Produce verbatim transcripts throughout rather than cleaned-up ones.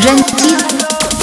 रंजीत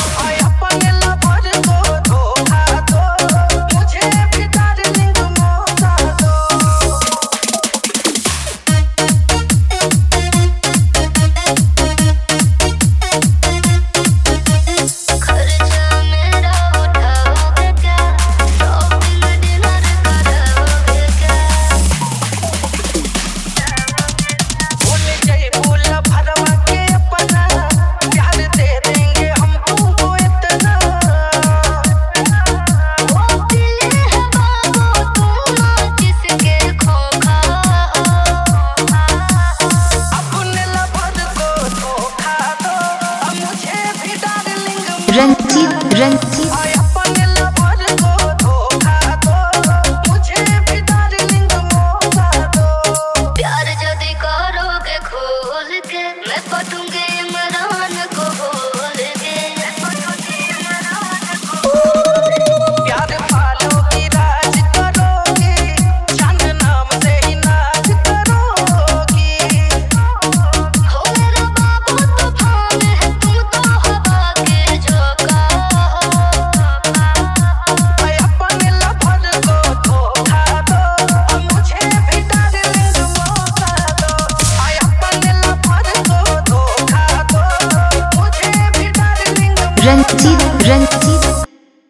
रंजीत रंजीत प्यार जदी करोगे खोल के मैं पटूंगी इमरान को बोल के प्यार पालोगी राज करोगी चांद नाम से ही नाच करोगी हो मेरा बाबू तूफान है तू तो हवा के झोंका मैं अपने लवर को धोखा दो और मुझे भी डार्लिंग मौका दो मैं अपने लवर को धोखा दो मुझे भी डार्लिंग रंजीत रंजीत